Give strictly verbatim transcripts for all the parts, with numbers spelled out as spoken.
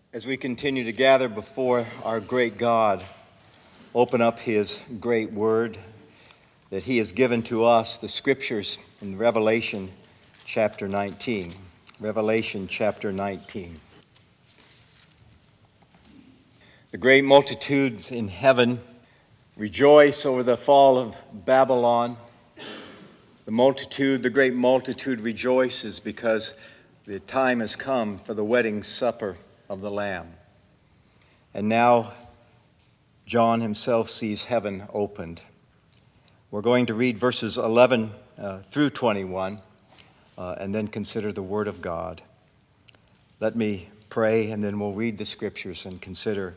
As we continue to gather before our great God, open up his great word that he has given to us, the scriptures in Revelation chapter nineteen. Revelation chapter nineteen. The great multitudes in heaven rejoice over the fall of Babylon. The multitude, the great multitude rejoices because the time has come for the wedding supper of the Lamb. And now John himself sees heaven opened. We're going to read verses eleven uh, through twenty-one uh, and then consider the Word of God. Let me pray and then we'll read the scriptures and consider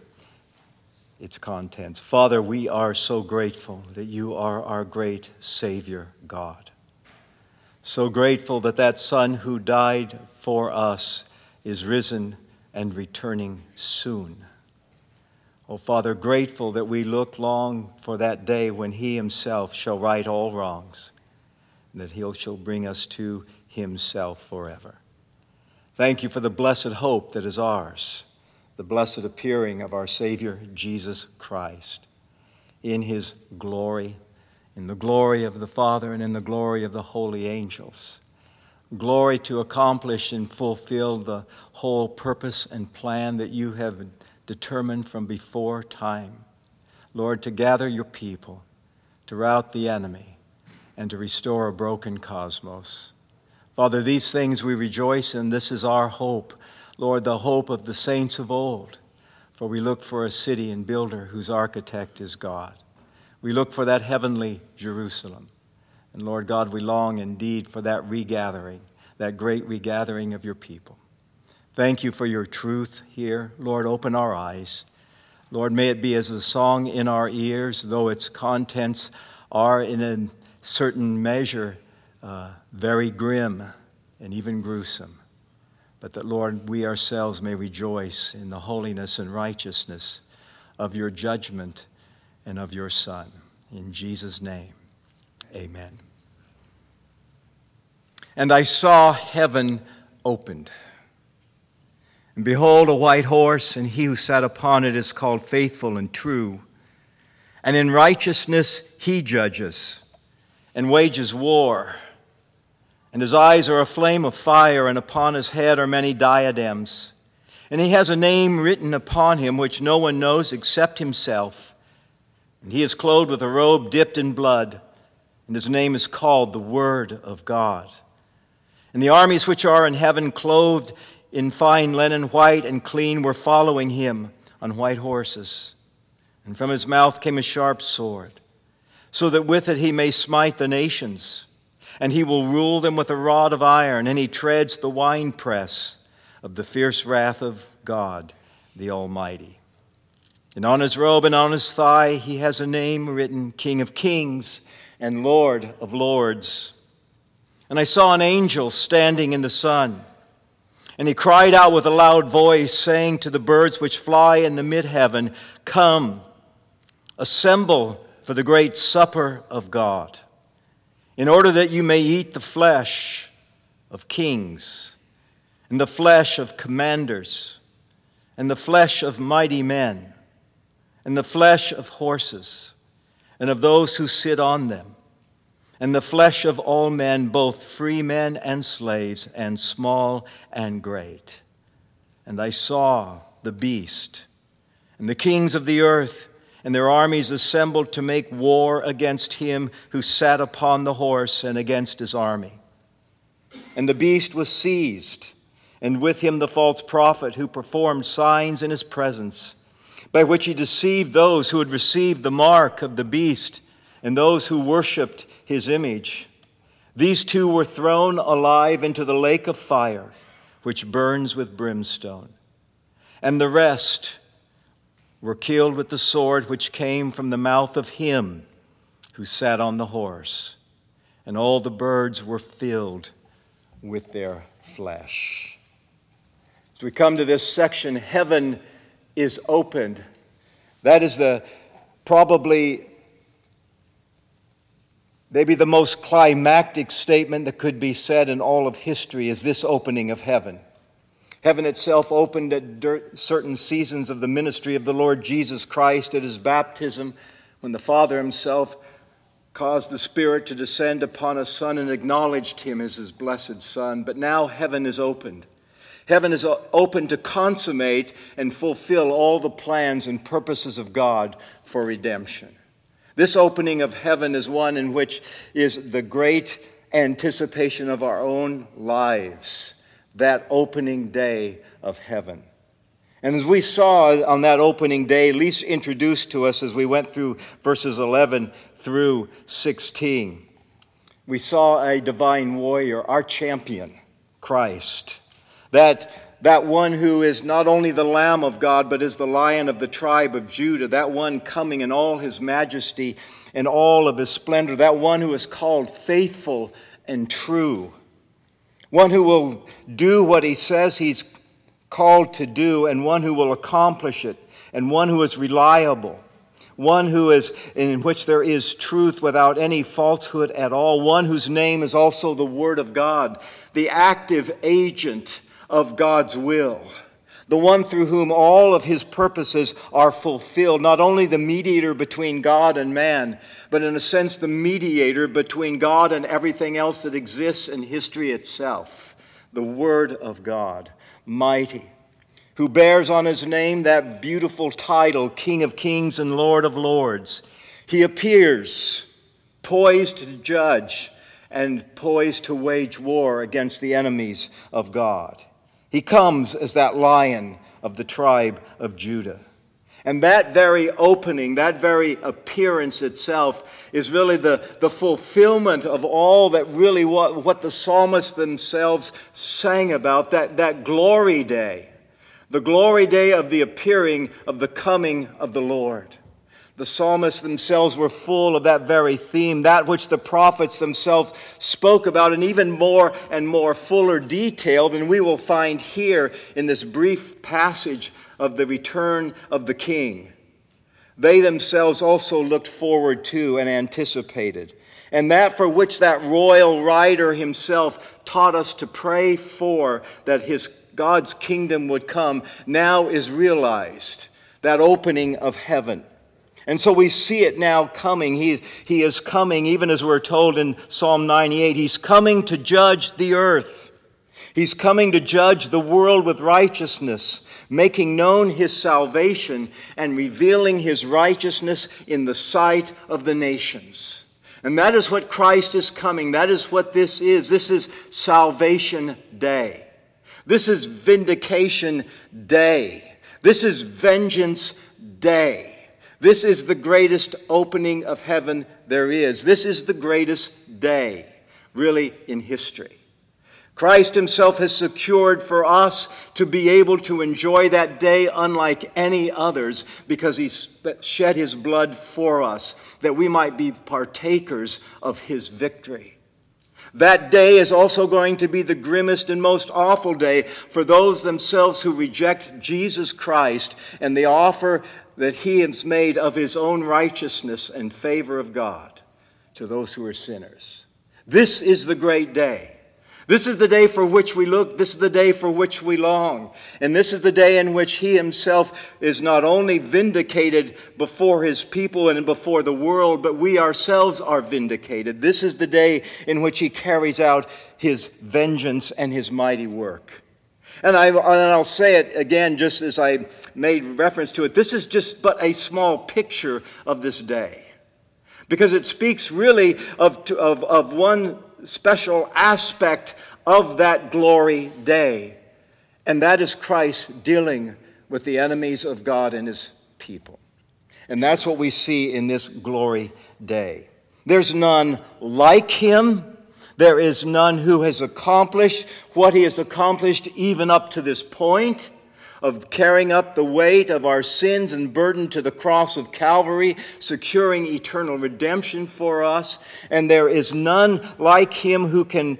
its contents. Father, we are so grateful that you are our great Savior, God. So grateful that that Son who died for us is risen and returning soon. Oh, Father, grateful that we look long for that day when he himself shall right all wrongs, and that he shall bring us to himself forever. Thank you for the blessed hope that is ours, the blessed appearing of our Savior, Jesus Christ, in his glory, in the glory of the Father and in the glory of the holy angels. Glory to accomplish and fulfill the whole purpose and plan that you have determined from before time. Lord, to gather your people, to rout the enemy, and to restore a broken cosmos. Father, these things we rejoice in. This is our hope. Lord, the hope of the saints of old. For we look for a city and builder whose architect is God. We look for that heavenly Jerusalem. And Lord God, we long indeed for that regathering, that great regathering of your people. Thank you for your truth here. Lord, open our eyes. Lord, may it be as a song in our ears, though its contents are in a certain measure uh, very grim and even gruesome. But that, Lord, we ourselves may rejoice in the holiness and righteousness of your judgment and of your Son. In Jesus' name. Amen. And I saw heaven opened. And behold, a white horse, and he who sat upon it is called Faithful and True. And in righteousness he judges and wages war. And his eyes are a flame of fire, and upon his head are many diadems. And he has a name written upon him which no one knows except himself. And he is clothed with a robe dipped in blood. And his name is called the Word of God. And the armies which are in heaven, clothed in fine linen, white and clean, were following him on white horses. And from his mouth came a sharp sword, so that with it he may smite the nations. And he will rule them with a rod of iron, and he treads the winepress of the fierce wrath of God, the Almighty. And on his robe and on his thigh he has a name written, King of Kings and Lord of Lords. And I saw an angel standing in the sun, and he cried out with a loud voice, saying to the birds which fly in the mid-heaven, Come, assemble for the great supper of God, in order that you may eat the flesh of kings, and the flesh of commanders, and the flesh of mighty men, and the flesh of horses, and of those who sit on them, and the flesh of all men, both free men and slaves, and small and great. And I saw the beast, and the kings of the earth, and their armies assembled to make war against him who sat upon the horse and against his army. And the beast was seized, and with him the false prophet who performed signs in his presence, by which he deceived those who had received the mark of the beast and those who worshipped his image. These two were thrown alive into the lake of fire, which burns with brimstone. And the rest were killed with the sword which came from the mouth of him who sat on the horse. And all the birds were filled with their flesh. As we come to this section, heaven is opened. That is the probably maybe the most climactic statement that could be said in all of history is this opening of heaven. Heaven itself opened at certain seasons of the ministry of the Lord Jesus Christ at his baptism, when the Father himself caused the Spirit to descend upon a Son and acknowledged him as his blessed Son. But now heaven is opened. Heaven is open to consummate and fulfill all the plans and purposes of God for redemption. This opening of heaven is one in which is the great anticipation of our own lives, that opening day of heaven. And as we saw on that opening day, at least introduced to us as we went through verses eleven through sixteen, we saw a divine warrior, our champion, Christ. That, that one who is not only the Lamb of God, but is the Lion of the tribe of Judah. That one coming in all his majesty and all of his splendor. That one who is called faithful and true. One who will do what he says he's called to do, and one who will accomplish it, and one who is reliable. One who is in which there is truth without any falsehood at all. One whose name is also the Word of God, the active agent of God's will, the one through whom all of his purposes are fulfilled, not only the mediator between God and man, but in a sense the mediator between God and everything else that exists in history itself, the Word of God, mighty, who bears on his name that beautiful title, King of Kings and Lord of Lords. He appears poised to judge and poised to wage war against the enemies of God. He comes as that Lion of the tribe of Judah. And that very opening, that very appearance itself is really the, the fulfillment of all that really what, what the psalmists themselves sang about, that, that glory day. The glory day of the appearing of the coming of the Lord. The psalmists themselves were full of that very theme, that which the prophets themselves spoke about in even more and more fuller detail than we will find here in this brief passage of the return of the King. They themselves also looked forward to and anticipated. And that for which that royal rider himself taught us to pray for, that his God's kingdom would come, now is realized, that opening of heaven. And so we see it now coming. He, he is coming, even as we're told in Psalm ninety-eight, he's coming to judge the earth. He's coming to judge the world with righteousness, making known his salvation and revealing his righteousness in the sight of the nations. And that is what Christ is coming. That is what this is. This is Salvation Day. This is Vindication Day. This is Vengeance Day. This is the greatest opening of heaven there is. This is the greatest day, really, in history. Christ himself has secured for us to be able to enjoy that day unlike any others, because he shed his blood for us, that we might be partakers of his victory. That day is also going to be the grimmest and most awful day for those themselves who reject Jesus Christ and the offer that he has made of his own righteousness in favor of God to those who are sinners. This is the great day. This is the day for which we look. This is the day for which we long. And this is the day in which he himself is not only vindicated before his people and before the world, but we ourselves are vindicated. This is the day in which he carries out his vengeance and his mighty work. And, I, and I'll say it again, just as I made reference to it. This is just but a small picture of this day, because it speaks really of, of, of one special aspect of that glory day, and that is Christ dealing with the enemies of God and his people. And that's what we see in this glory day. There's none like him. There is none who has accomplished what he has accomplished even up to this point of carrying up the weight of our sins and burden to the cross of Calvary, securing eternal redemption for us. And there is none like him who can,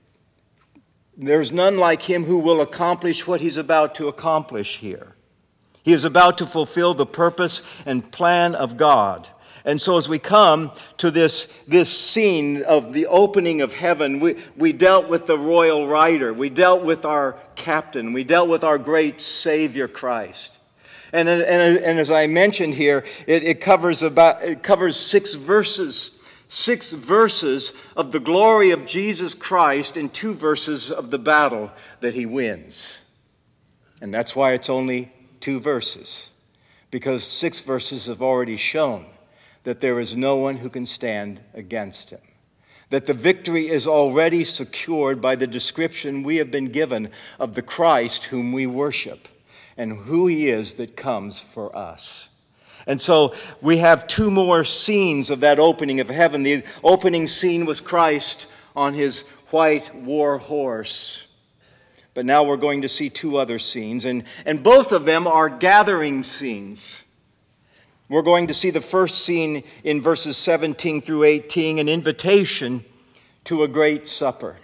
there's none like him who will accomplish what he's about to accomplish here. He is about to fulfill the purpose and plan of God. And so as we come to this, this scene of the opening of heaven, we, we dealt with the royal rider. We dealt with our captain. We dealt with our great Savior Christ. And, and, and as I mentioned here, it, it covers about it covers six verses. Six verses of the glory of Jesus Christ and two verses of the battle that he wins. And that's why it's only two verses. Because six verses have already shown that there is no one who can stand against him. That the victory is already secured by the description we have been given of the Christ whom we worship and who he is that comes for us. And so we have two more scenes of that opening of heaven. The opening scene was Christ on his white war horse. But now we're going to see two other scenes, and, and both of them are gathering scenes. We're going to see the first scene in verses seventeen through eighteen, an invitation to a great supper.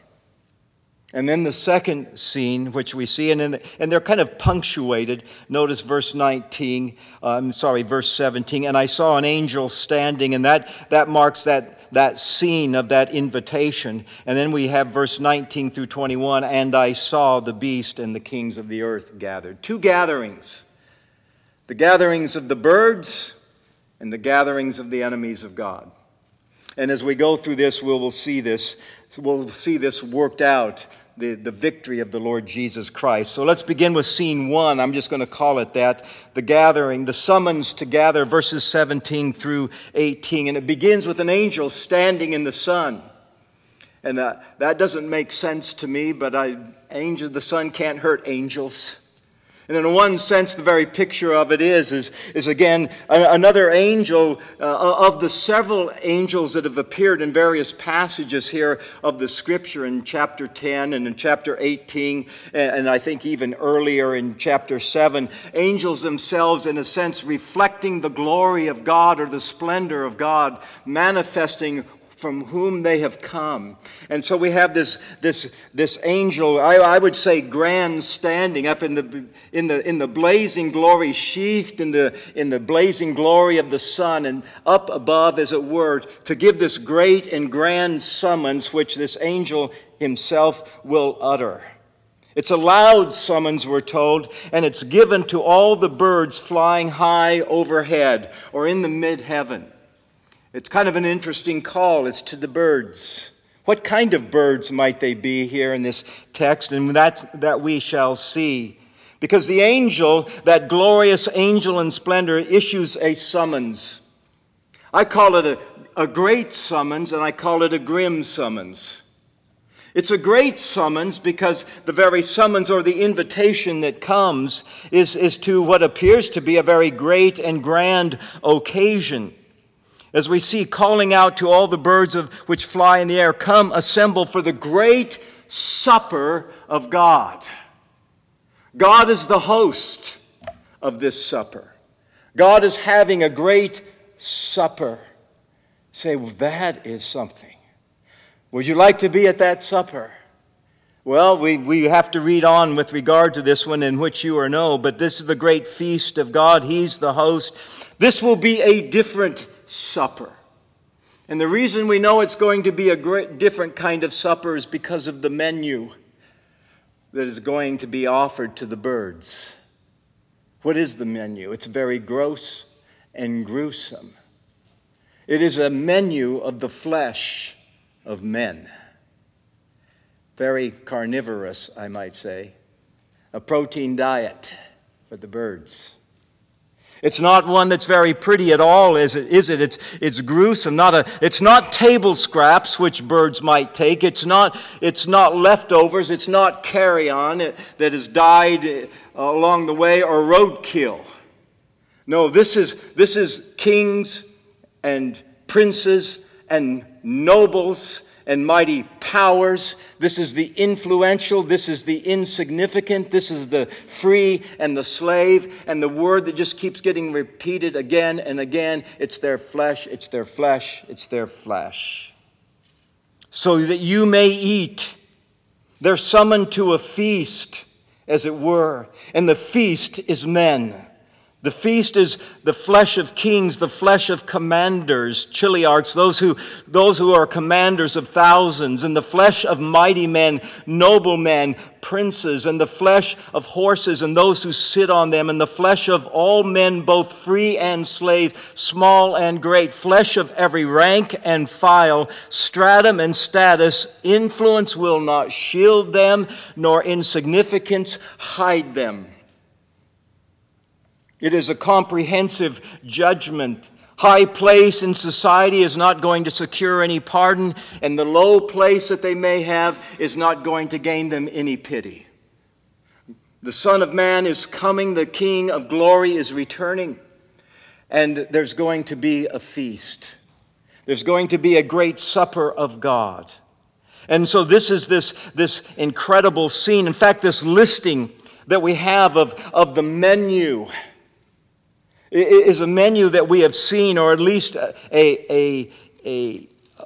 And then the second scene, which we see, and, in the, and they're kind of punctuated. Notice verse nineteen, uh, I'm sorry, verse seventeen. And I saw an angel standing, and that, that marks that, that scene of that invitation. And then we have verse nineteen through twenty-one, and I saw the beast and the kings of the earth gathered. Two gatherings. The gatherings of the birds and the gatherings of the enemies of God. And as we go through this, we will see this, we'll see this worked out, the, the victory of the Lord Jesus Christ. So let's begin with scene one. I'm just going to call it that. The gathering, the summons to gather, verses seventeen through eighteen. And it begins with an angel standing in the sun. And uh, that doesn't make sense to me, but I, angel, the sun can't hurt angels. And in one sense, the very picture of it is, is, is again, a, another angel uh, of the several angels that have appeared in various passages here of the Scripture in chapter ten and in chapter eighteen, and, and I think even earlier in chapter seven. Angels themselves, in a sense, reflecting the glory of God or the splendor of God, manifesting from whom they have come. And so we have this this this angel, I, I would say grand standing up in the in the in the blazing glory, sheathed in the in the blazing glory of the sun, and up above, as it were, to give this great and grand summons which this angel himself will utter. It's a loud summons, we're told, and it's given to all the birds flying high overhead or in the mid-heaven. It's kind of an interesting call. It's to the birds. What kind of birds might they be here in this text? And that, that we shall see. Because the angel, that glorious angel in splendor, issues a summons. I call it a, a great summons, and I call it a grim summons. It's a great summons because the very summons or the invitation that comes is, is to what appears to be a very great and grand occasion. As we see calling out to all the birds of which fly in the air, come assemble for the great supper of God. God is the host of this supper. God is having a great supper. Say, well, that is something. Would you like to be at that supper? Well, we, we have to read on with regard to this one, in which you are know, but this is the great feast of God. He's the host. This will be a different supper. And the reason we know it's going to be a great, different kind of supper is because of the menu that is going to be offered to the birds. What is the menu? It's very gross and gruesome. It is a menu of the flesh of men. Very carnivorous, I might say. A protein diet for the birds. It's not one that's very pretty at all, is it? Is it? It's, it's gruesome. Not a, it's not table scraps, which birds might take. It's not, it's not leftovers. It's not carrion that has died along the way or roadkill. No, this is, this is kings and princes and nobles and mighty powers. This is the influential. This is the insignificant. This is the free and the slave. And the word that just keeps getting repeated again and again. It's their flesh. It's their flesh. It's their flesh. So that you may eat. They're summoned to a feast, as it were. And the feast is men. The feast is the flesh of kings, the flesh of commanders, chiliarchs, those who, those who are commanders of thousands, and the flesh of mighty men, noblemen, princes, and the flesh of horses and those who sit on them, and the flesh of all men, both free and slave, small and great, flesh of every rank and file, stratum and status. Influence will not shield them, nor insignificance hide them. It is a comprehensive judgment. High place in society is not going to secure any pardon, and the low place that they may have is not going to gain them any pity. The Son of Man is coming, the King of glory is returning, and there's going to be a feast. There's going to be a great supper of God. And so this is this, this incredible scene. In fact, this listing that we have of, of the menu is a menu that we have seen, or at least a, a, a,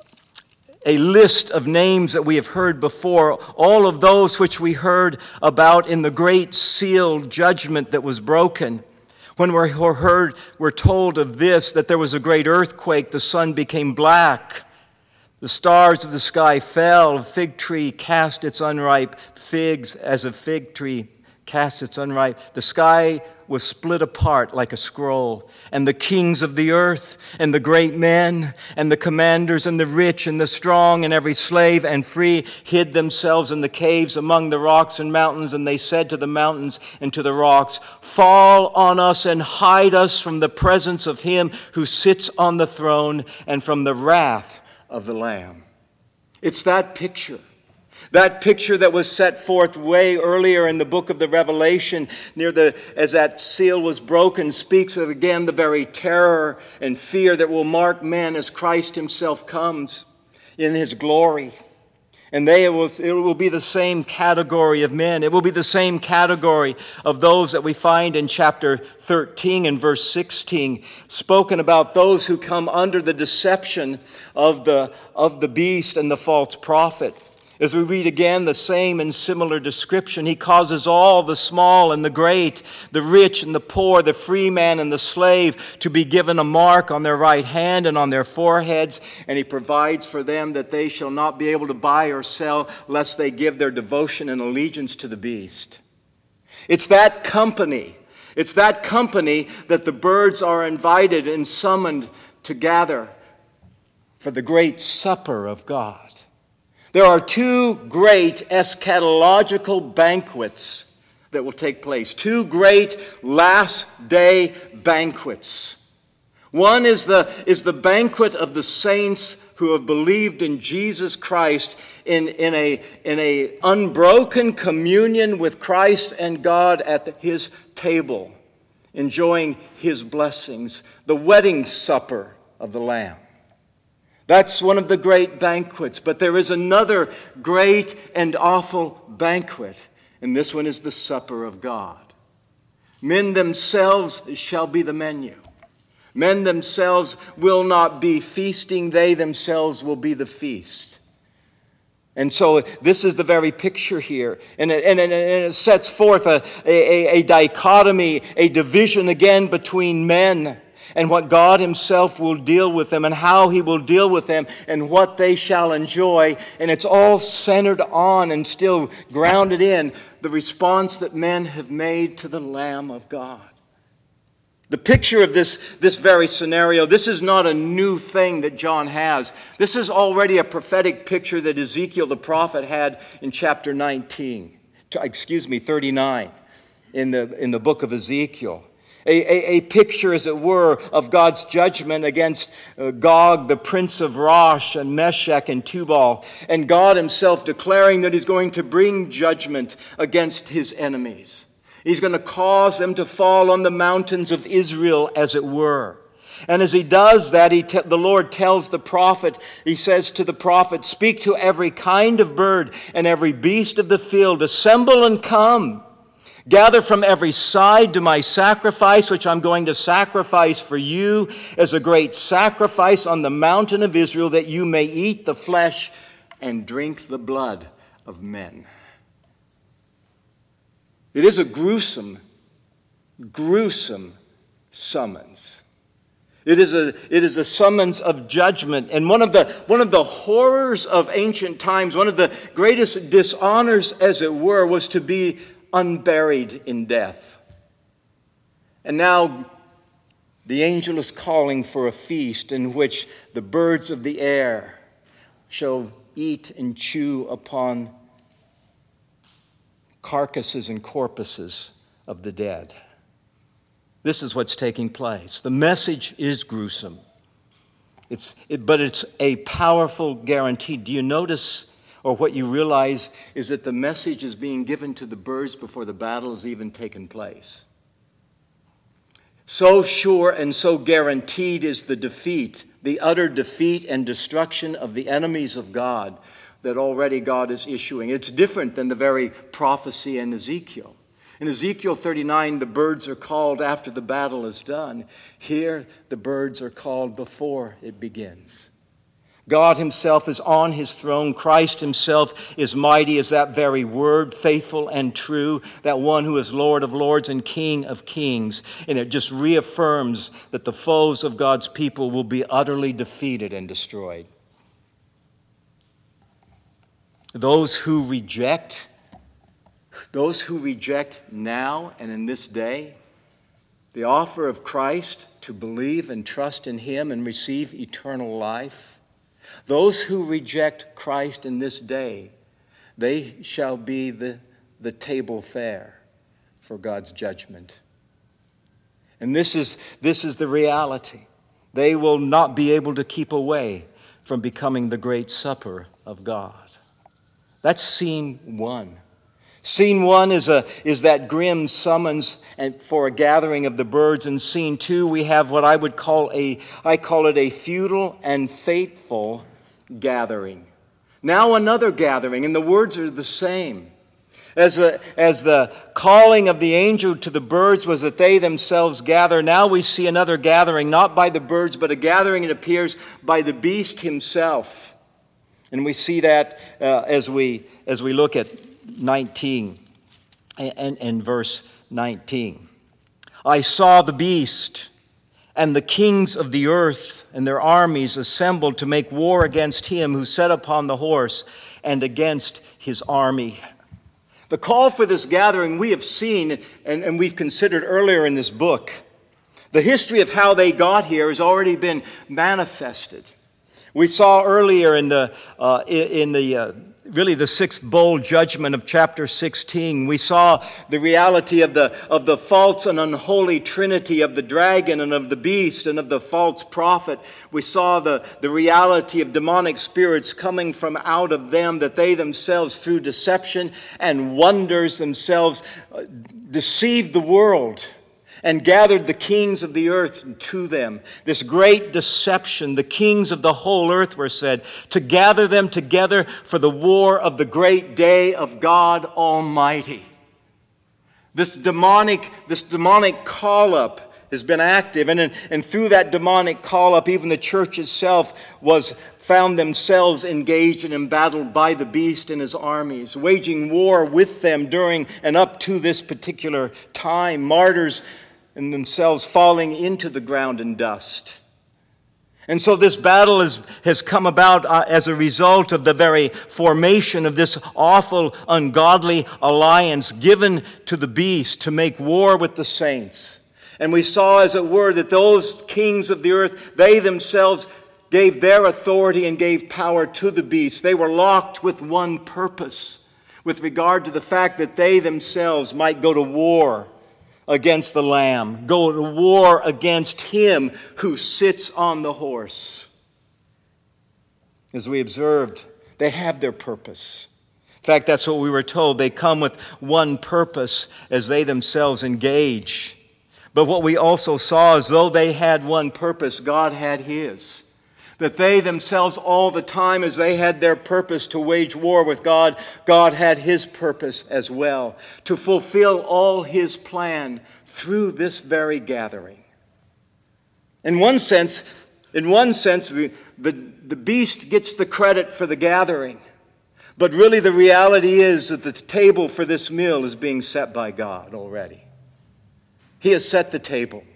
a list of names that we have heard before, all of those which we heard about in the great seal judgment that was broken. When we're heard, we're told of this, that there was a great earthquake, the sun became black, the stars of the sky fell, a fig tree cast its unripe figs as a fig tree cast its unripe. The sky was split apart like a scroll, and the kings of the earth, and the great men, and the commanders, and the rich, and the strong, and every slave and free hid themselves in the caves among the rocks and mountains, and they said to the mountains and to the rocks, "Fall on us and hide us from the presence of him who sits on the throne and from the wrath of the Lamb." It's that picture. That picture that was set forth way earlier in the book of the Revelation, near the as that seal was broken, speaks of again the very terror and fear that will mark men as Christ himself comes in his glory. And they will, it will be the same category of men. It will be the same category of those that we find in chapter thirteen and verse sixteen, spoken about those who come under the deception of the, of the beast and the false prophet. As we read again the same and similar description, he causes all the small and the great, the rich and the poor, the free man and the slave to be given a mark on their right hand and on their foreheads, and he provides for them that they shall not be able to buy or sell lest they give their devotion and allegiance to the beast. It's that company, it's that company that the birds are invited and summoned to gather for the great supper of God. There are two great eschatological banquets that will take place. Two great last day banquets. One is the, is the banquet of the saints who have believed in Jesus Christ in, in, a, in a unbroken communion with Christ and God at the, his table, enjoying his blessings, the wedding supper of the Lamb. That's one of the great banquets, but there is another great and awful banquet, and this one is the supper of God. Men themselves shall be the menu. Men themselves will not be feasting, they themselves will be the feast. And so this is the very picture here, and it, and it, and it sets forth a, a, a dichotomy, a division again between men, and what God himself will deal with them, and how he will deal with them, and what they shall enjoy. And it's all centered on and still grounded in the response that men have made to the Lamb of God. The picture of this, this very scenario, this is not a new thing that John has. This is already a prophetic picture that Ezekiel the prophet had in chapter nineteen, excuse me, thirty-nine in the, in the book of Ezekiel. A, a, a picture, as it were, of God's judgment against uh, Gog, the prince of Rosh, and Meshech and Tubal, and God himself declaring that he's going to bring judgment against his enemies. He's going to cause them to fall on the mountains of Israel, as it were. And as he does that, he te- the Lord tells the prophet, he says to the prophet, "Speak to every kind of bird and every beast of the field, assemble and come. Gather from every side to my sacrifice, which I'm going to sacrifice for you as a great sacrifice on the mountain of Israel, that you may eat the flesh and drink the blood of men." It is a gruesome, gruesome summons. It is a, it is a summons of judgment. And one of the, one of the horrors of ancient times, one of the greatest dishonors, as it were, was to be unburied in death. And now the angel is calling for a feast in which the birds of the air shall eat and chew upon carcasses and corpses of the dead. This is what's taking place. The message is gruesome. It's, it, but it's a powerful guarantee. Do you notice, or what you realize, is that the message is being given to the birds before the battle has even taken place. So sure and so guaranteed is the defeat, the utter defeat and destruction of the enemies of God, that already God is issuing. It's different than the very prophecy in Ezekiel. In Ezekiel thirty-nine, the birds are called after the battle is done. Here, the birds are called before it begins. God himself is on his throne. Christ himself is mighty as that very word, faithful and true, that one who is Lord of lords and King of kings. And it just reaffirms that the foes of God's people will be utterly defeated and destroyed. Those who reject Those who reject now and in this day the offer of Christ to believe and trust in him and receive eternal life, those who reject Christ in this day, they shall be the, the table fare for God's judgment. And this is, this is the reality. They will not be able to keep away from becoming the great supper of God. That's scene one. Scene one is, a, is that grim summons and for a gathering of the birds. In scene two, we have what I would call a, I call it a futile and fateful gathering. Now another gathering, and the words are the same. As the, as the calling of the angel to the birds was that they themselves gather, now we see another gathering, not by the birds, but a gathering, it appears, by the beast himself. And we see that uh, as we as we look at nineteen and, and verse nineteen. I saw the beast and the kings of the earth and their armies assembled to make war against him who sat upon the horse and against his army. The call for this gathering we have seen and, and we've considered earlier in this book. The history of how they got here has already been manifested. We saw earlier in the uh, in the uh, really the sixth bowl judgment of chapter sixteen, we saw the reality of the of the false and unholy trinity of the dragon and of the beast and of the false prophet. We saw the, the reality of demonic spirits coming from out of them, that they themselves through deception and wonders themselves deceived the world and gathered the kings of the earth to them. This great deception, the kings of the whole earth were said, to gather them together for the war of the great day of God Almighty. This demonic, this demonic call-up has been active, and, and through that demonic call-up, even the church itself was found themselves engaged and embattled by the beast and his armies, waging war with them during and up to this particular time. Martyrs and themselves falling into the ground in dust. And so this battle is, has come about uh, as a result of the very formation of this awful, ungodly alliance given to the beast to make war with the saints. And we saw, as it were, that those kings of the earth, they themselves gave their authority and gave power to the beast. They were locked with one purpose, with regard to the fact that they themselves might go to war against the Lamb, go to war against him who sits on the horse. As we observed, they have their purpose. In fact, that's what we were told. They come with one purpose as they themselves engage. But what we also saw is, though they had one purpose, God had his. That they themselves all the time, as they had their purpose to wage war with God, God had his purpose as well, to fulfill all his plan through this very gathering. In one sense, in one sense, the, the, the beast gets the credit for the gathering. But really the reality is that the table for this meal is being set by God already. He has set the table.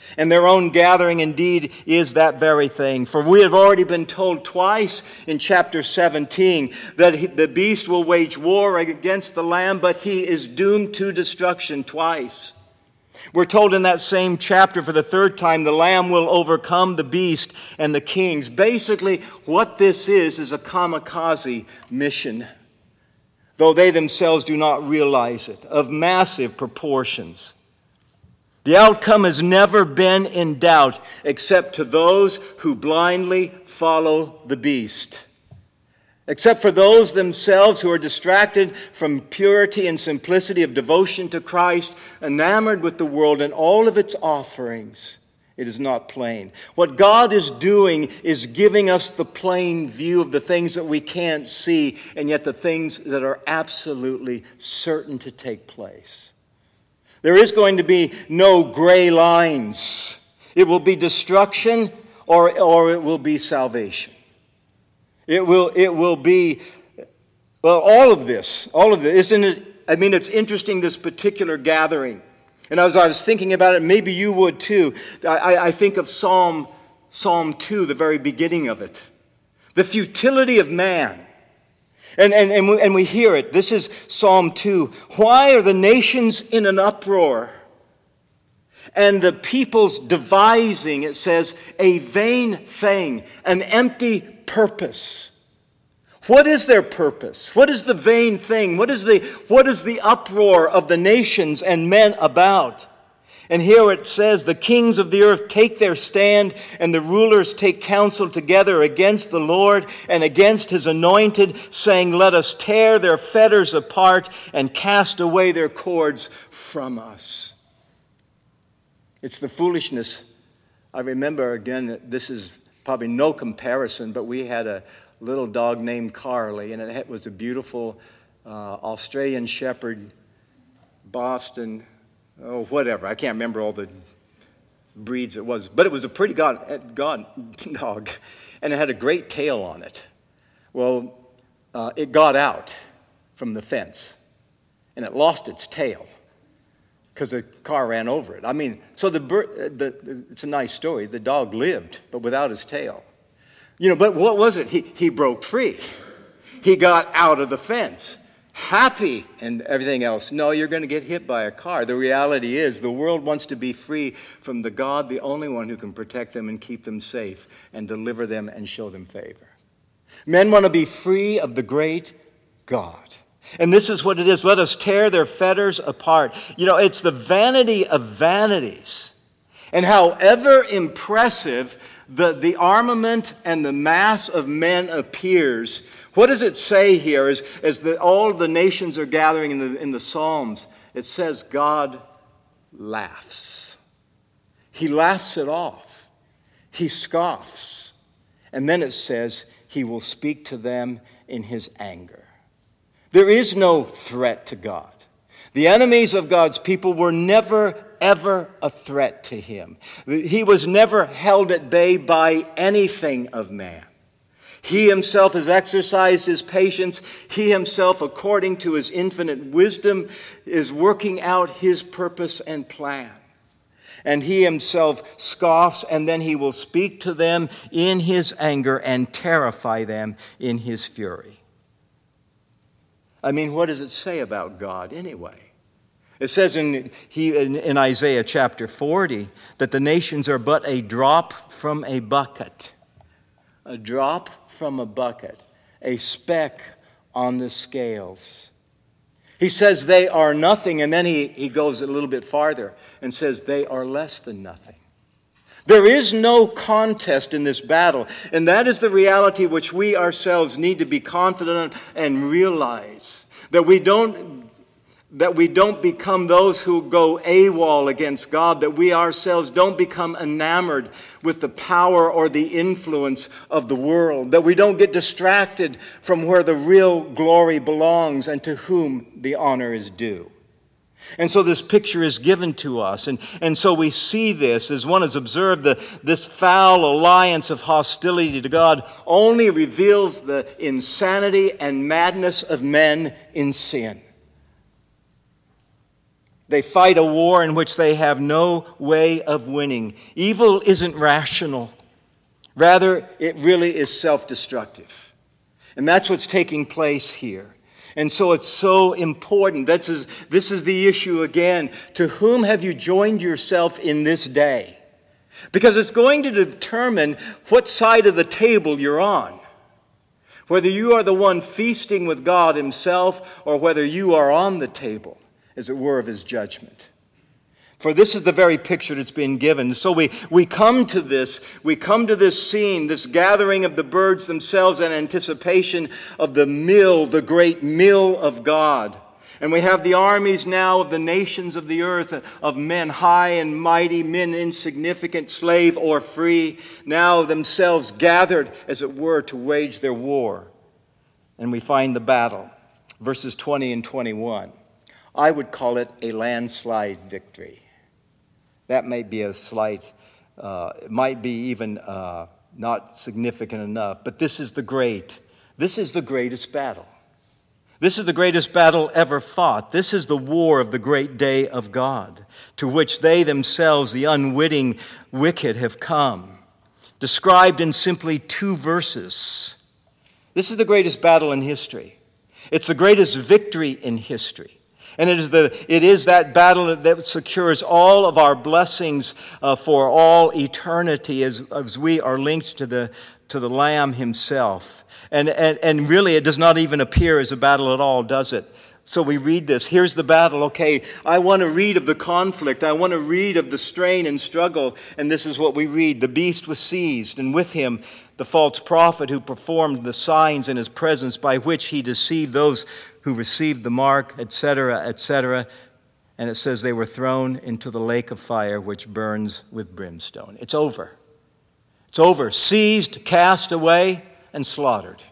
And their own gathering indeed is that very thing. For we have already been told twice in chapter seventeen that he, the beast will wage war against the Lamb, but he is doomed to destruction twice. We're told in that same chapter for the third time, the Lamb will overcome the beast and the kings. Basically, what this is is a kamikaze mission, though they themselves do not realize it, of massive proportions. The outcome has never been in doubt except to those who blindly follow the beast. Except for those themselves who are distracted from purity and simplicity of devotion to Christ, enamored with the world and all of its offerings. It is not plain. What God is doing is giving us the plain view of the things that we can't see, and yet the things that are absolutely certain to take place. There is going to be no gray lines. It will be destruction or, or it will be salvation. It will, it will be, well, all of this, all of this. Isn't it, I mean, it's interesting, this particular gathering. And as I was thinking about it, maybe you would too. I, I think of Psalm, Psalm two, the very beginning of it. The futility of man. And, and, and, we, and we hear it. This is Psalm two. Why are the nations in an uproar? And the peoples devising, it says, a vain thing, an empty purpose. What is their purpose? What is the vain thing? What is the, what is the uproar of the nations and men about? And here it says, the kings of the earth take their stand, and the rulers take counsel together against the Lord and against his anointed, saying, let us tear their fetters apart and cast away their cords from us. It's the foolishness. I remember, again, this is probably no comparison, but we had a little dog named Carly, and it was a beautiful uh, Australian Shepherd, Boston, oh, whatever. I can't remember all the breeds it was. But it was a pretty god, god dog, and it had a great tail on it. Well, uh, it got out from the fence, and it lost its tail because the car ran over it. I mean, so the, bird, the, the it's a nice story. The dog lived, but without his tail. You know, but what was it? He, he broke free. He got out of the fence. Happy and everything else. No, you're going to get hit by a car. The reality is the world wants to be free from the God, the only one who can protect them and keep them safe and deliver them and show them favor. Men want to be free of the great God. And this is what it is. Let us tear their fetters apart. You know, it's the vanity of vanities. And however impressive the, the armament and the mass of men appears, what does it say here as, as the, all the nations are gathering in the, in the Psalms? It says God laughs. He laughs it off. He scoffs. And then it says he will speak to them in his anger. There is no threat to God. The enemies of God's people were never, ever a threat to him. He was never held at bay by anything of man. He himself has exercised his patience. He himself, according to his infinite wisdom, is working out his purpose and plan. And he himself scoffs, and then he will speak to them in his anger and terrify them in his fury. I mean, what does it say about God anyway? It says in, he, in, in Isaiah chapter forty that the nations are but a drop from a bucket. A drop from a bucket. A speck on the scales. He says they are nothing, and then he, he goes a little bit farther and says they are less than nothing. There is no contest in this battle, and that is the reality which we ourselves need to be confident and realize, that we don't that we don't become those who go AWOL against God, that we ourselves don't become enamored with the power or the influence of the world, that we don't get distracted from where the real glory belongs and to whom the honor is due. And so this picture is given to us. And, and so we see this, as one has observed, the, this foul alliance of hostility to God only reveals the insanity and madness of men in sin. They fight a war in which they have no way of winning. Evil isn't rational. Rather, it really is self-destructive. And that's what's taking place here. And so it's so important. This is, this is the issue again. To whom have you joined yourself in this day? Because it's going to determine what side of the table you're on. Whether you are the one feasting with God himself or whether you are on the table, as it were, of his judgment. For this is the very picture that's been given. So we, we come to this, we come to this scene, this gathering of the birds themselves in anticipation of the meal, the great meal of God. And we have the armies now of the nations of the earth, of men high and mighty, men insignificant, slave or free, now themselves gathered, as it were, to wage their war. And we find the battle, verses twenty and twenty-one. I would call it a landslide victory. That may be a slight, uh, it might be even uh, not significant enough, but this is the great, this is the greatest battle. This is the greatest battle ever fought. This is the war of the great day of God, to which they themselves, the unwitting wicked, have come. Described in simply two verses. This is the greatest battle in history. It's the greatest victory in history. And it is, the, it is that battle that secures all of our blessings uh, for all eternity as, as we are linked to the, to the Lamb himself. And, and, and really, it does not even appear as a battle at all, does it? So we read this. Here's the battle. Okay, I want to read of the conflict. I want to read of the strain and struggle. And this is what we read. The beast was seized, and with him the false prophet who performed the signs in his presence by which he deceived those who received the mark, et cetera, et cetera. And it says they were thrown into the lake of fire which burns with brimstone. It's over. It's over. Seized, cast away, and slaughtered.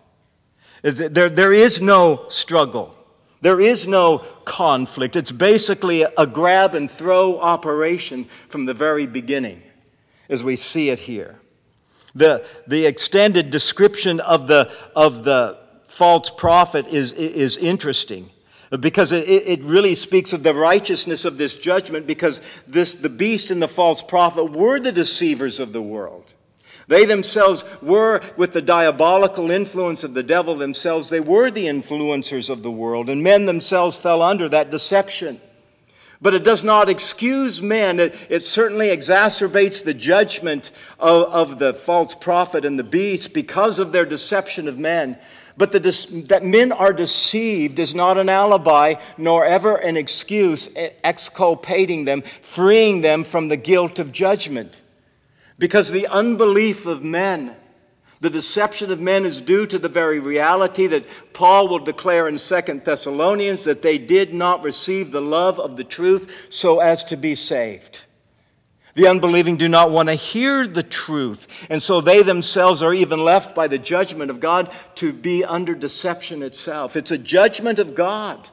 There, there is no struggle. There is no conflict. It's basically a grab and throw operation from the very beginning, as we see it here. The, the extended description of the, of the false prophet is, is interesting, because it, it really speaks of the righteousness of this judgment, because this, the beast and the false prophet were the deceivers of the world. They themselves were, with the diabolical influence of the devil themselves, they were the influencers of the world, and men themselves fell under that deception. But it does not excuse men. It, it certainly exacerbates the judgment of, of the false prophet and the beast because of their deception of men. But the, that men are deceived is not an alibi, nor ever an excuse exculpating them, freeing them from the guilt of judgment. Because the unbelief of men, the deception of men is due to the very reality that Paul will declare in Second Thessalonians, that they did not receive the love of the truth so as to be saved. The unbelieving do not want to hear the truth, and so they themselves are even left by the judgment of God to be under deception itself. It's a judgment of God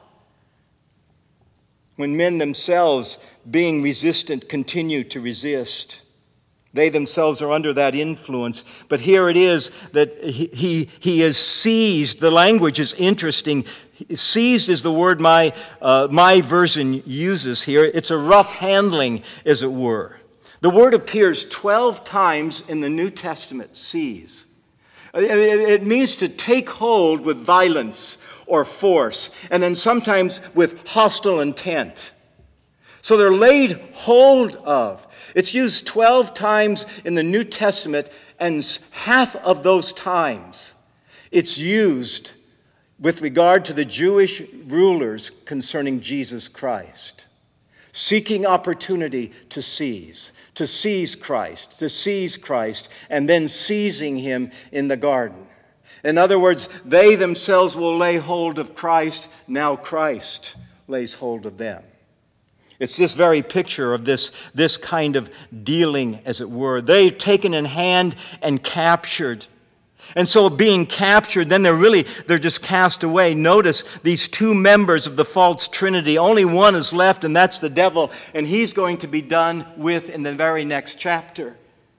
when men themselves, being resistant, continue to resist. They themselves are under that influence. But here it is that he, he, he is seized. The language is interesting. Seized is the word my, uh, my version uses here. It's a rough handling, as it were. The word appears twelve times in the New Testament, seize. It means to take hold with violence or force, and then sometimes with hostile intent. So they're laid hold of. It's used twelve times in the New Testament, and half of those times it's used with regard to the Jewish rulers concerning Jesus Christ, seeking opportunity to seize, to seize Christ, to seize Christ, and then seizing him in the garden. In other words, they themselves will lay hold of Christ, now Christ lays hold of them. It's this very picture of this, this kind of dealing, as it were. They're taken in hand and captured. And so being captured, then they're really, they're just cast away. Notice these two members of the false trinity. Only one is left, and that's the devil. And he's going to be done with in the very next chapter.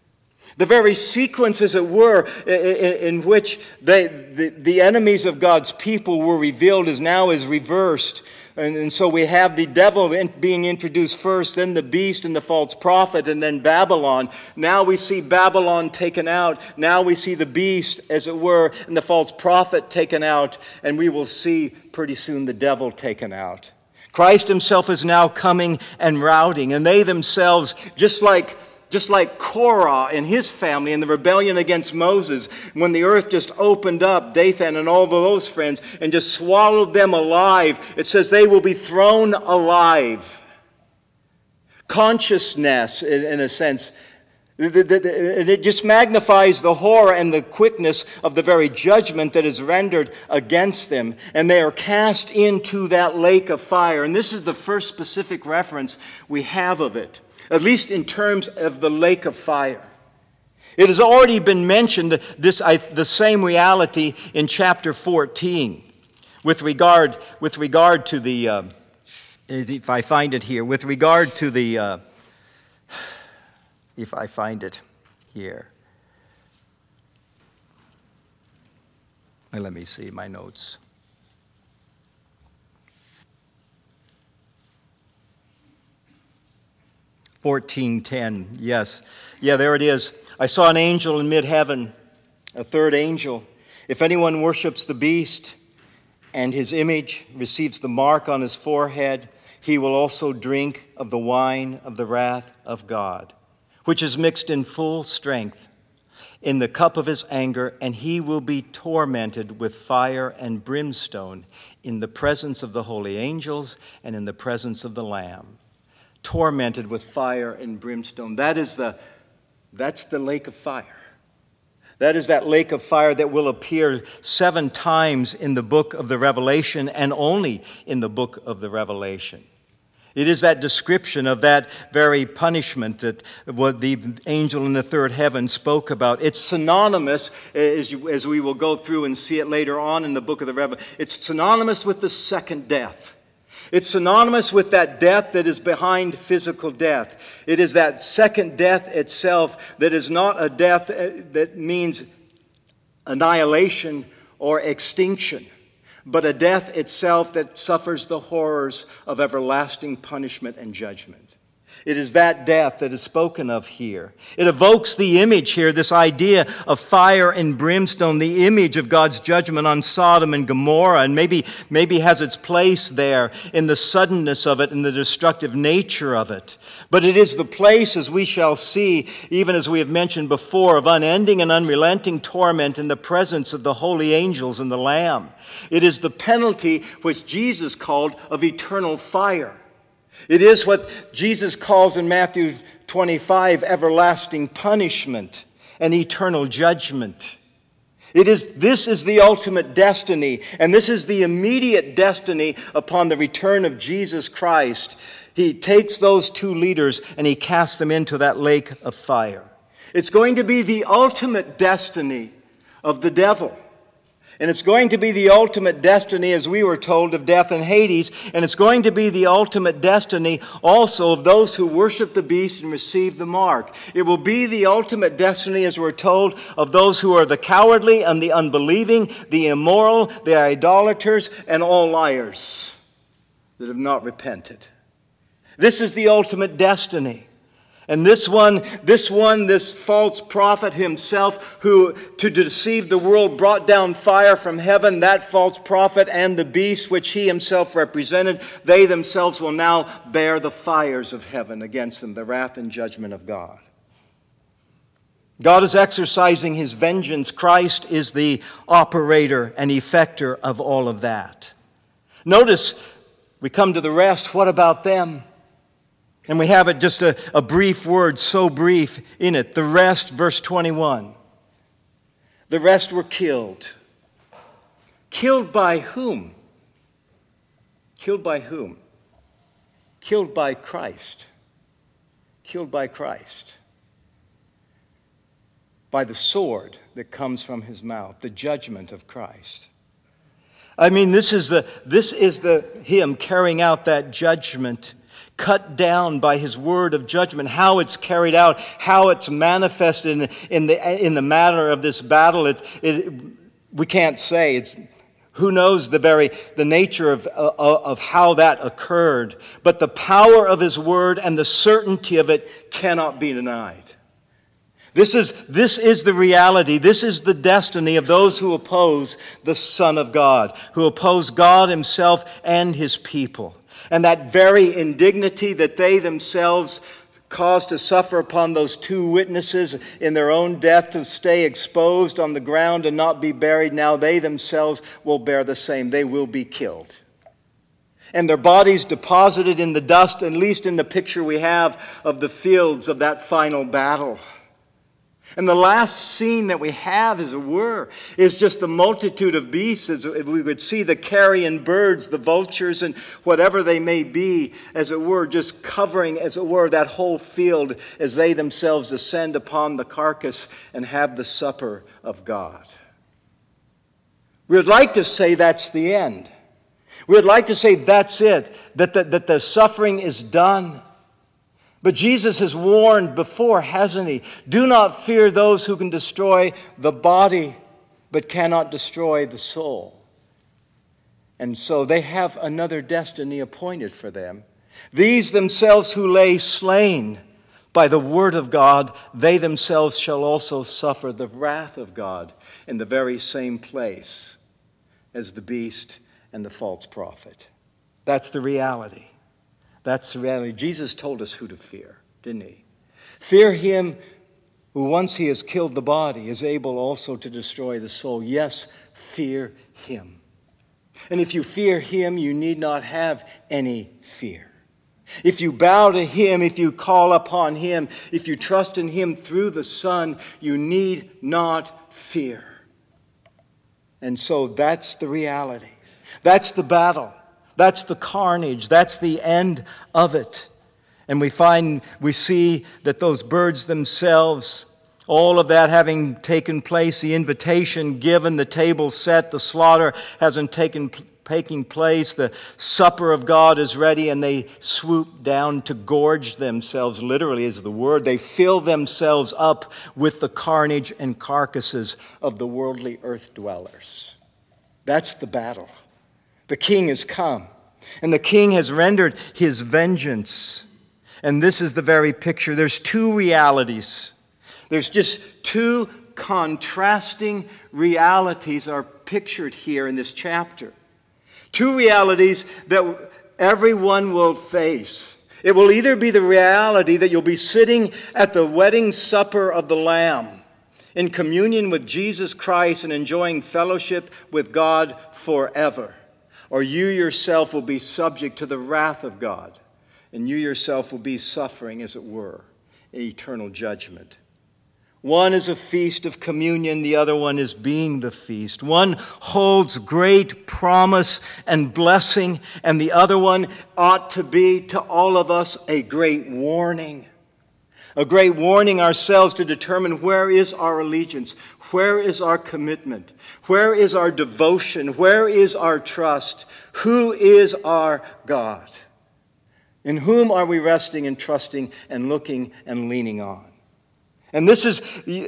The very sequence, as it were, in, in which they, the, the enemies of God's people were revealed is now is reversed. And, and so we have the devil in, being introduced first, then the beast and the false prophet, and then Babylon. Now we see Babylon taken out. Now we see the beast, as it were, and the false prophet taken out. And we will see pretty soon the devil taken out. Christ himself is now coming and routing. And they themselves, just like Just like Korah and his family in the rebellion against Moses, when the earth just opened up, Dathan and all of those friends, and just swallowed them alive, it says they will be thrown alive. Consciousness, in a sense, it just magnifies the horror and the quickness of the very judgment that is rendered against them. And they are cast into that lake of fire. And this is the first specific reference we have of it, at least in terms of the lake of fire. It has already been mentioned, this I, the same reality in chapter fourteen, with regard with regard to the, uh, if I find it here, with regard to the, uh, if I find it here. Well, let me see my notes. fourteen ten, yes. Yeah, there it is. I saw an angel in mid-heaven, a third angel. If anyone worships the beast and his image, receives the mark on his forehead, he will also drink of the wine of the wrath of God, which is mixed in full strength in the cup of his anger, and he will be tormented with fire and brimstone in the presence of the holy angels and in the presence of the Lamb. Tormented with fire and brimstone. That is the, that's the lake of fire. That is that lake of fire that will appear seven times in the book of the Revelation and only in the book of the Revelation. It is that description of that very punishment that what the angel in the third heaven spoke about. It's synonymous, as, you, as we will go through and see it later on in the book of the Revelation, it's synonymous with the second death. It's synonymous with that death that is behind physical death. It is that second death itself that is not a death that means annihilation or extinction, but a death itself that suffers the horrors of everlasting punishment and judgment. It is that death that is spoken of here. It evokes the image here, this idea of fire and brimstone, the image of God's judgment on Sodom and Gomorrah, and maybe, maybe has its place there in the suddenness of it and the destructive nature of it. But it is the place, as we shall see, even as we have mentioned before, of unending and unrelenting torment in the presence of the holy angels and the Lamb. It is the penalty which Jesus called of eternal fire. It is what Jesus calls in Matthew twenty-five everlasting punishment and eternal judgment. It is, this is the ultimate destiny, and this is the immediate destiny upon the return of Jesus Christ. He takes those two leaders and he casts them into that lake of fire. It's going to be the ultimate destiny of the devil. And it's going to be the ultimate destiny, as we were told, of death and Hades. And it's going to be the ultimate destiny also of those who worship the beast and receive the mark. It will be the ultimate destiny, as we're told, of those who are the cowardly and the unbelieving, the immoral, the idolaters, and all liars that have not repented. This is the ultimate destiny. And this one, this one, this false prophet himself, who to deceive the world brought down fire from heaven, that false prophet and the beast which he himself represented, they themselves will now bear the fires of heaven against them, the wrath and judgment of God. God is exercising his vengeance. Christ is the operator and effector of all of that. Notice, we come to the rest. What about them? And we have it just a, a brief word, so brief in it. The rest, verse twenty-one. The rest were killed. Killed by whom? Killed by whom? Killed by Christ. Killed by Christ. By the sword that comes from his mouth, the judgment of Christ. I mean, this is the this is the him carrying out that judgment, cut down by his word of judgment, how it's carried out, how it's manifested in the, in the, in the matter of this battle. It, it, we can't say. It's, who knows the very the nature of, uh, of how that occurred. But the power of his word and the certainty of it cannot be denied. This is, this is the reality. This is the destiny of those who oppose the Son of God, who oppose God himself and his people. And that very indignity that they themselves caused to suffer upon those two witnesses in their own death, to stay exposed on the ground and not be buried, now they themselves will bear the same. They will be killed. And their bodies deposited in the dust, at least in the picture we have of the fields of that final battle. And the last scene that we have, as it were, is just the multitude of beasts, as we would see the carrion birds, the vultures, and whatever they may be, as it were, just covering, as it were, that whole field as they themselves descend upon the carcass and have the supper of God. We would like to say that's the end. We would like to say that's it, that the, that the suffering is done. But Jesus has warned before, hasn't he? Do not fear those who can destroy the body, but cannot destroy the soul. And so they have another destiny appointed for them. These themselves who lay slain by the word of God, they themselves shall also suffer the wrath of God in the very same place as the beast and the false prophet. That's the reality. That's the reality. Jesus told us who to fear, didn't he? Fear him who, once he has killed the body, is able also to destroy the soul. Yes, fear him. And if you fear him, you need not have any fear. If you bow to him, if you call upon him, if you trust in him through the Son, you need not fear. And so that's the reality. That's the battle. That's the carnage. That's the end of it. And we find, we see that those birds themselves, all of that having taken place, the invitation given, the table set, the slaughter hasn't taken, taking place, the supper of God is ready, and they swoop down to gorge themselves, literally is the word. They fill themselves up with the carnage and carcasses of the worldly earth dwellers. That's the battle. The king has come, and the king has rendered his vengeance. And this is the very picture. There's two realities. There's just two contrasting realities are pictured here in this chapter. Two realities that everyone will face. It will either be the reality that you'll be sitting at the wedding supper of the Lamb, in communion with Jesus Christ and enjoying fellowship with God forever. Or you yourself will be subject to the wrath of God, and you yourself will be suffering, as it were, eternal judgment. One is a feast of communion, the other one is being the feast. One holds great promise and blessing, and the other one ought to be to all of us a great warning. A great warning ourselves to determine where is our allegiance. Where is our commitment? Where is our devotion? Where is our trust? Who is our God? In whom are we resting and trusting and looking and leaning on? And this is,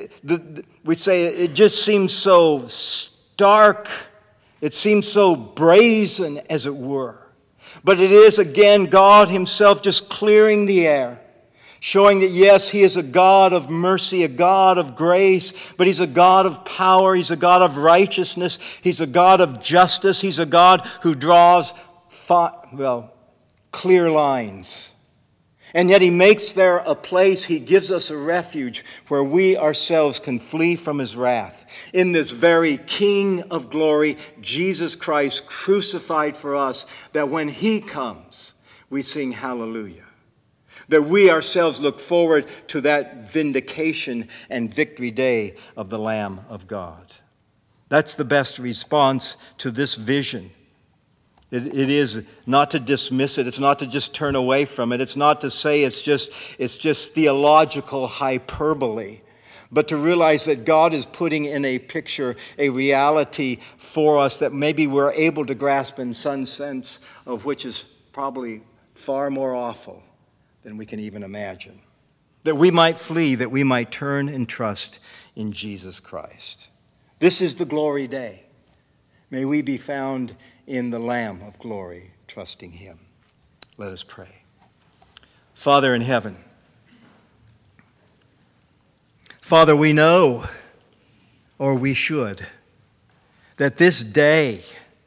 we say, it just seems so stark. It seems so brazen, as it were. But it is, again, God himself just clearing the air, showing that, yes, he is a God of mercy, a God of grace, but he's a God of power, he's a God of righteousness, he's a God of justice, he's a God who draws, well, clear lines. And yet he makes there a place, he gives us a refuge where we ourselves can flee from his wrath. In this very King of glory, Jesus Christ crucified for us, that when he comes, we sing hallelujah. That we ourselves look forward to that vindication and victory day of the Lamb of God. That's the best response to this vision. It, it is not to dismiss it. It's not to just turn away from it. It's not to say it's just, it's just theological hyperbole, but to realize that God is putting in a picture, a reality for us that maybe we're able to grasp in some sense of which is probably far more awful than we can even imagine. That we might flee, that we might turn and trust in Jesus Christ. This is the glory day. May we be found in the Lamb of glory, trusting him. Let us pray. Father in heaven, Father, we know, or we should, that this day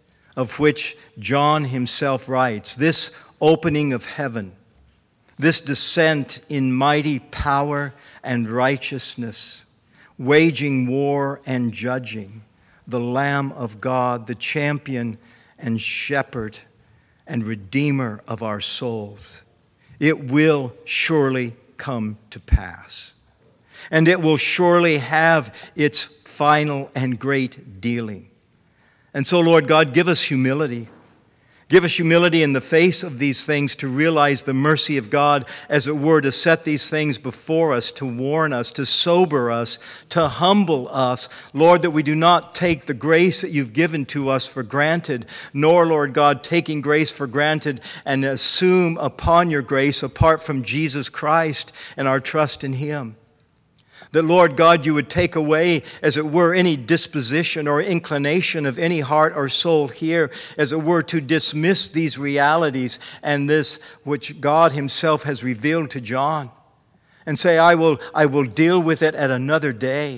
of which John himself writes, this opening of heaven, this descent in mighty power and righteousness, waging war and judging, the Lamb of God, the champion and shepherd and redeemer of our souls, it will surely come to pass. And it will surely have its final and great dealing. And so, Lord God, give us humility. Give us humility in the face of these things to realize the mercy of God, as it were, to set these things before us, to warn us, to sober us, to humble us. Lord, that we do not take the grace that you've given to us for granted, nor, Lord God, taking grace for granted and assume upon your grace apart from Jesus Christ and our trust in him. That, Lord God, you would take away, as it were, any disposition or inclination of any heart or soul here, as it were, to dismiss these realities and this which God himself has revealed to John, and say, I will, I will deal with it at another day.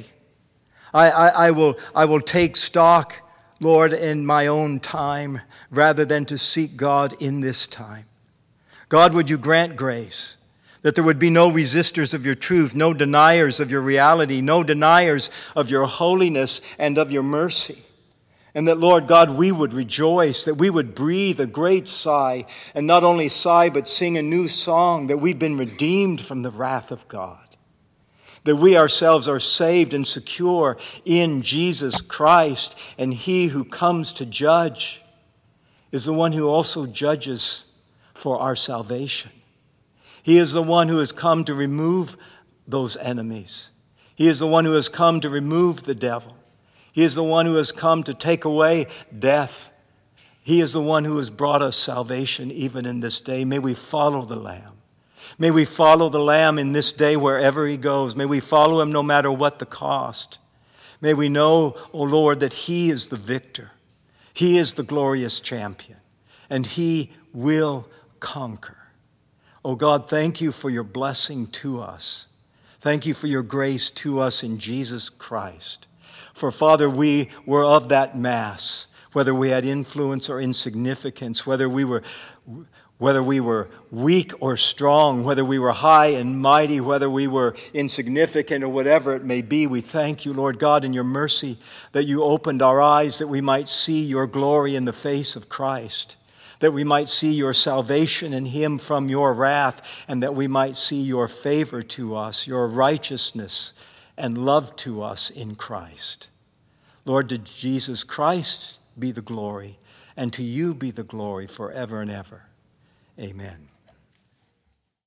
I, I, I will, I will take stock, Lord, in my own time, rather than to seek God in this time. God, would you grant grace, that there would be no resistors of your truth, no deniers of your reality, no deniers of your holiness and of your mercy. And that, Lord God, we would rejoice, that we would breathe a great sigh, and not only sigh, but sing a new song, that we've been redeemed from the wrath of God. That we ourselves are saved and secure in Jesus Christ, and he who comes to judge is the one who also judges for our salvation. He is the one who has come to remove those enemies. He is the one who has come to remove the devil. He is the one who has come to take away death. He is the one who has brought us salvation even in this day. May we follow the Lamb. May we follow the Lamb in this day wherever he goes. May we follow him no matter what the cost. May we know, O Lord, that he is the victor. He is the glorious champion, and he will conquer. Oh God, thank you for your blessing to us. Thank you for your grace to us in Jesus Christ. For Father, we were of that mass, whether we had influence or insignificance, whether we were, whether we were weak or strong, whether we were high and mighty, whether we were insignificant or whatever it may be. We thank you, Lord God, in your mercy that you opened our eyes that we might see your glory in the face of Christ, that we might see your salvation in him from your wrath, and that we might see your favor to us, your righteousness and love to us in Christ. Lord, to Jesus Christ be the glory, and to you be the glory forever and ever. Amen.